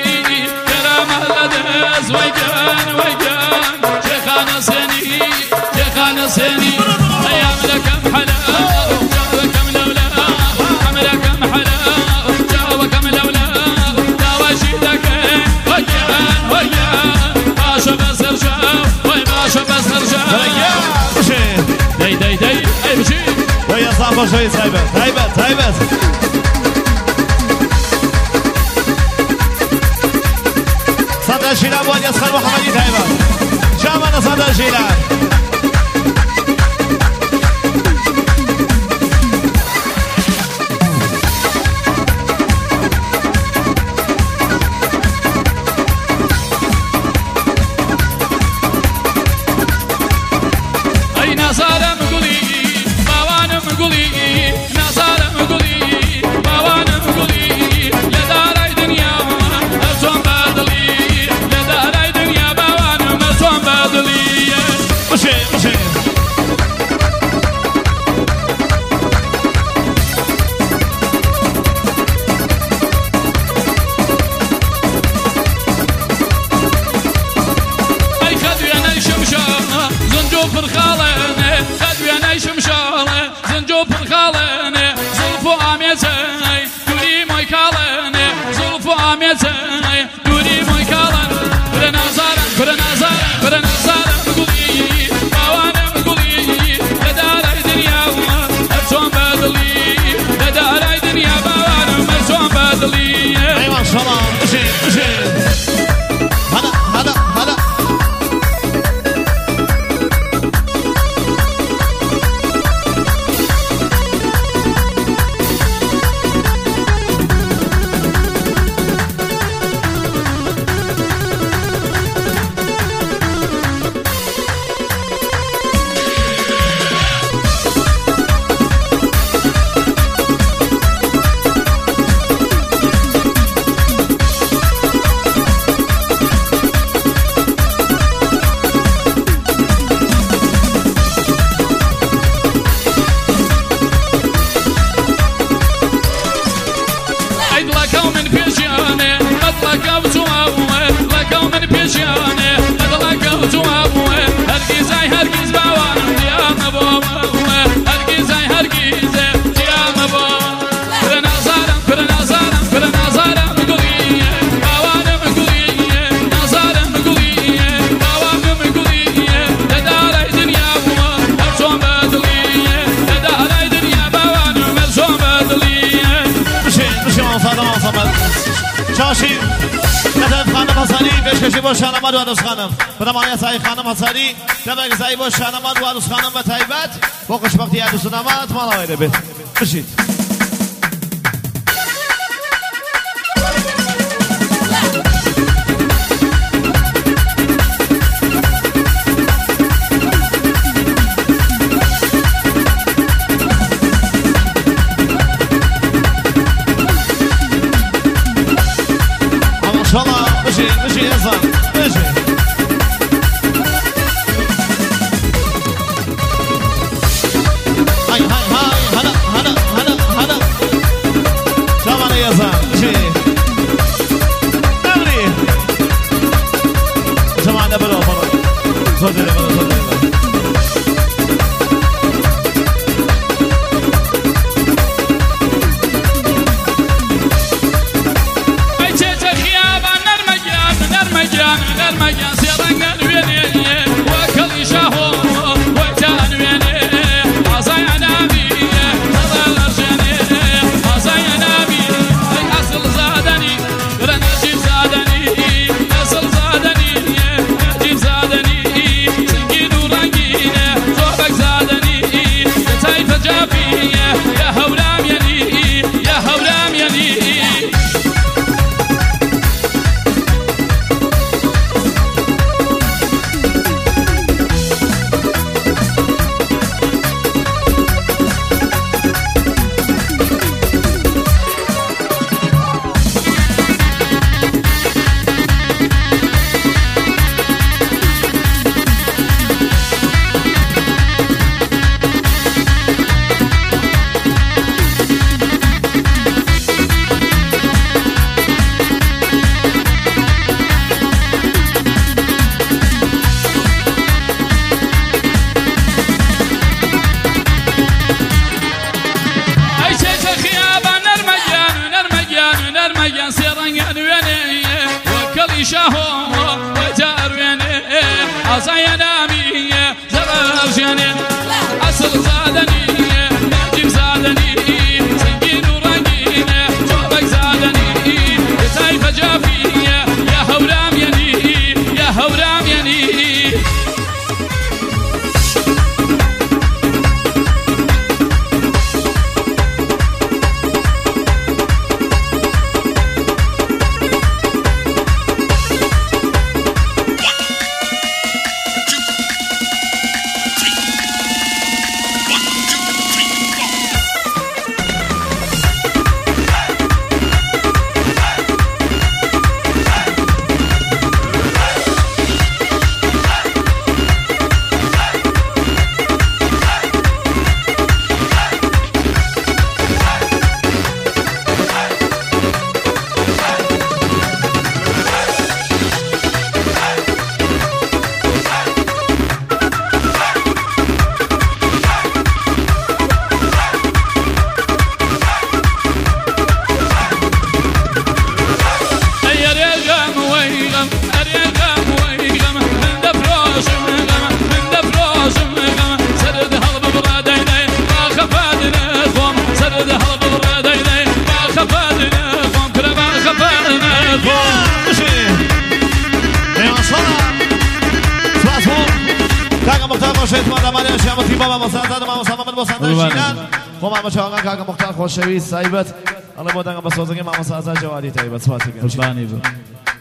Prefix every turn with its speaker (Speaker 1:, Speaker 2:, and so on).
Speaker 1: كرام الأدز ويقان ويقان شيخان سني شيخان سني أيام لكم حلا جاوكم لولا عملكم حلا جاوكم لولا داوشيدك ويقان ويقان باشا بس رجاو وي باشا بس رجاو داي داي داي أي بشي
Speaker 2: ويا صاحبه شوي تايبت تايبت تايبت صدى شيلان وان يسخر محمدي تايبت شامنا صدى شيلان
Speaker 1: أي نصارى مقولي باوان مقولي نصارى مقولي باوان مقولي لدار دنيا مرسوم بدلي لدار دنيا باوان مرسوم بدلي
Speaker 2: مشي مشي
Speaker 1: أي خدوي أنا شمشانة زنجوف الخالنة خدوي أنا شمشانة زنجوف الخالنة زلفو عميزي دوري موي كالنة زلفو عميزي دوري موي كالنة كرنا زارا كرنا زارا كرنا زارا مقولي باوانا مقولي لدار دنيا مرسوم بدلي لدار دنيا باوانا مرسوم بدلي
Speaker 2: اي ما شاء الله مشي مشي هلا هلا هلا
Speaker 1: لكو من بيجاني لكو زواوه لكو من بيجاني لكو زواوه هرقيزاي هرقيز باوان ديام بوه هرقيزاي هرقيز ديام بوه كرنا زارا مقولي باوان مقولي نزارا مقولي باوان مقولي لدار دنيا مرسوم بدلي لدار دنيا باوان مرسوم بدلي
Speaker 2: مشي مشي صدام صمد شاشي كتب خانم حسنی پیشکشی با شانماد و عروس خانم برمانی سعی خانم حسنی دبگ زایی با شانماد و عروس خانم و طیبت با خوشبختی عروس و داماد مالا ویده بید بشید ماشاءالله مشي مشي يا زلمه مشي هاي هاي هاي هلا هلا هلا هلا شامل يا زلمه مشي اغني جماعه بلو صدري بلو صدري
Speaker 1: نرمجان شاهو وتارويني عصايا نامي زرار جاني أصل زادني نجيب زادني سنجين ورنجين جوبك زادني يسايف جافي يا هورام يني يا هورام يني
Speaker 2: خوشویست سایبت الله بودن با سازنگ ما مسازه جوادی تایبت سواتی
Speaker 1: خوشبانی بود